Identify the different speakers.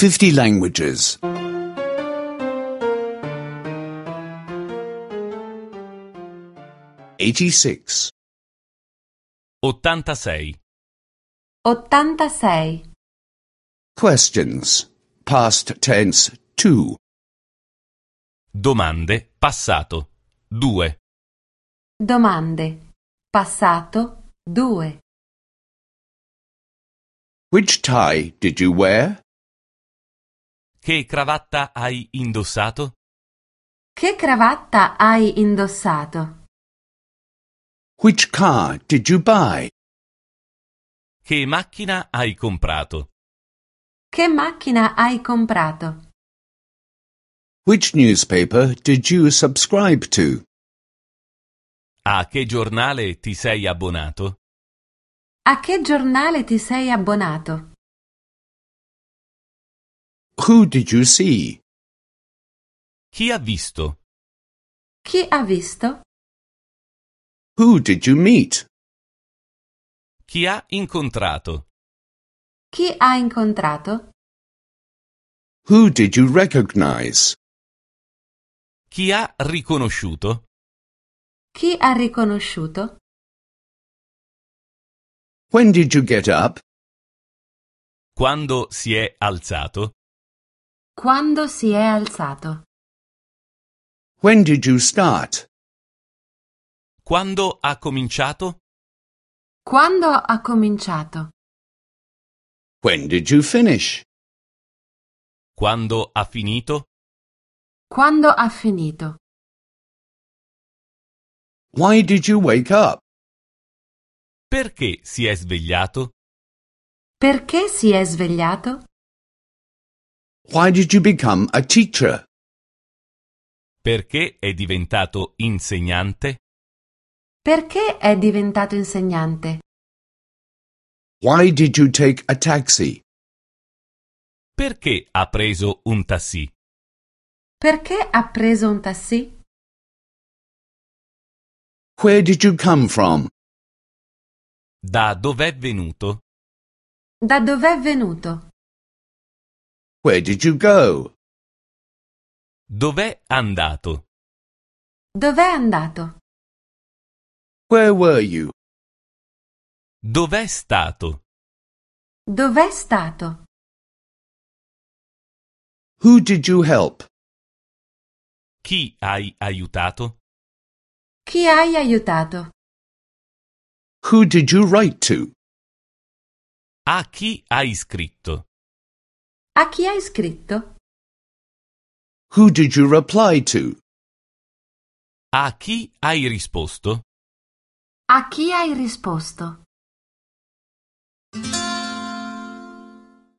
Speaker 1: 50 languages. 86.
Speaker 2: 86.
Speaker 3: 86.
Speaker 1: Questions. Past tense 2.
Speaker 2: Domande, passato. 2.
Speaker 3: Domande. Passato 2.
Speaker 1: Which tie did you wear?
Speaker 2: Che cravatta hai indossato?
Speaker 3: Che cravatta hai indossato?
Speaker 1: Which car did you buy?
Speaker 2: Che macchina hai comprato?
Speaker 3: Che macchina hai comprato?
Speaker 1: Which newspaper did you subscribe to?
Speaker 2: A che giornale ti sei abbonato?
Speaker 3: A che giornale ti sei abbonato?
Speaker 1: Who did you see?
Speaker 2: Chi ha visto?
Speaker 3: Chi ha visto?
Speaker 1: Who did you meet?
Speaker 2: Chi ha incontrato?
Speaker 3: Chi ha incontrato?
Speaker 1: Who did you recognize?
Speaker 2: Chi ha riconosciuto?
Speaker 3: Chi ha riconosciuto?
Speaker 1: When did you get up?
Speaker 2: Quando si è alzato?
Speaker 3: Quando si è alzato?
Speaker 1: When did you start?
Speaker 2: Quando ha cominciato?
Speaker 3: Quando ha cominciato?
Speaker 1: When did you finish?
Speaker 2: Quando ha finito?
Speaker 3: Quando ha finito?
Speaker 1: Why did you wake up?
Speaker 2: Perché si è svegliato?
Speaker 3: Perché si è svegliato?
Speaker 1: Why did you become a teacher?
Speaker 2: Perché è diventato insegnante?
Speaker 3: Perché è diventato insegnante?
Speaker 1: Why did you take a taxi?
Speaker 2: Perché ha preso un taxi?
Speaker 3: Perché ha preso un taxi?
Speaker 1: Where did you come from?
Speaker 2: Da dov'è venuto?
Speaker 3: Da dov'è venuto?
Speaker 1: Where did you go?
Speaker 2: Dov'è andato?
Speaker 3: Dov'è andato?
Speaker 1: Where were you?
Speaker 2: Dov'è stato?
Speaker 3: Dov'è stato?
Speaker 1: Who did you help?
Speaker 2: Chi hai aiutato?
Speaker 3: Chi hai aiutato?
Speaker 1: Who did you write to?
Speaker 2: A chi hai scritto?
Speaker 3: A chi hai scritto?
Speaker 1: Who did you reply to?
Speaker 2: A chi hai risposto?
Speaker 3: A chi hai risposto?